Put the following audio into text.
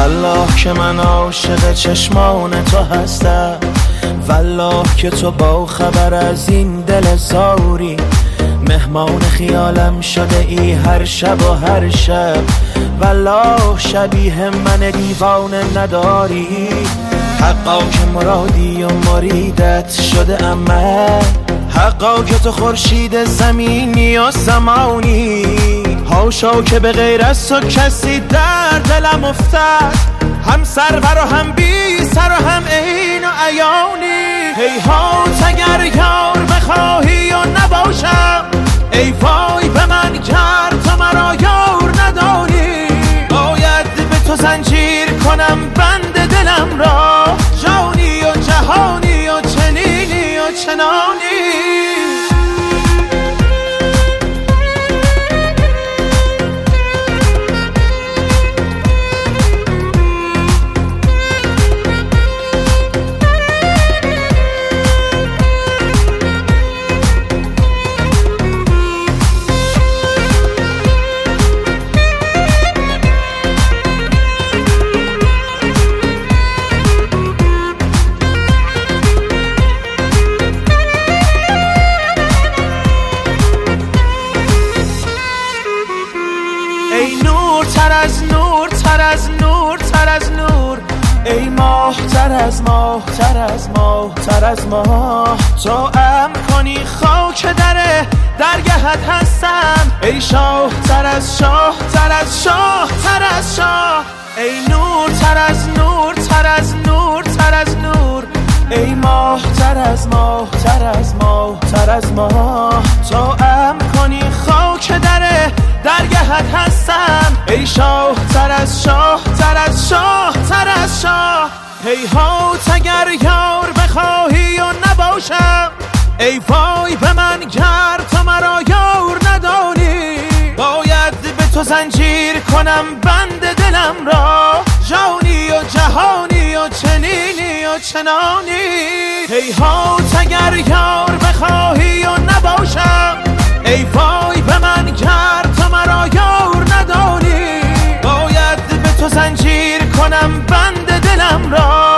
والله که من عاشق چشمان تو هستم، والله که تو با خبر از این دل زاری، مهمان خیالم شده ای هر شب و هر شب، والله شبیه من دیوانه نداری. حقا که مرادی و مریدت شده عمل، حقا که تو خورشید زمینی و زمانی، هاشا که به غیر از تو کسی در دلم افتد، هم سرور و هم بی سر و هم عین و عیانی. هیهات اگر یار بخواهی و نباشم، ای وای به من گر تو مرا یار نداری، باید به تو زنجیر کنم بند دلم را، جانی و جهانی و چنینی و چنانی. ای نور تر از نور، تر از نور، تر از نور، ای ماه تر از ماه، تر از ماه، تر از ماه، تو امر کنی خاک درگهت هستم، ای شاه تر از شاه، تر از شاه، تر از شاه، ای نور تر از نور، تر از نور، تر از نور، ای ماه تر از ماه، تر از ماه، تر از ماه، تو امر کنی خاک درگهت هستم، ای شاه تر از شاه، تر از شاه، تر از شاه. هیهات اگر یار بخواهی و نباشم، ای وای به من گر تو مرا یار ندانی، باید به تو زنجیر کنم بند دلم را، جانی و جهانی و چنینی و چنانی. هیهات اگر یار بخواهی و نباشم، ای وای به من گر تو مرا یار ندانی، باید به تو زنجیر کنم بند دلم را،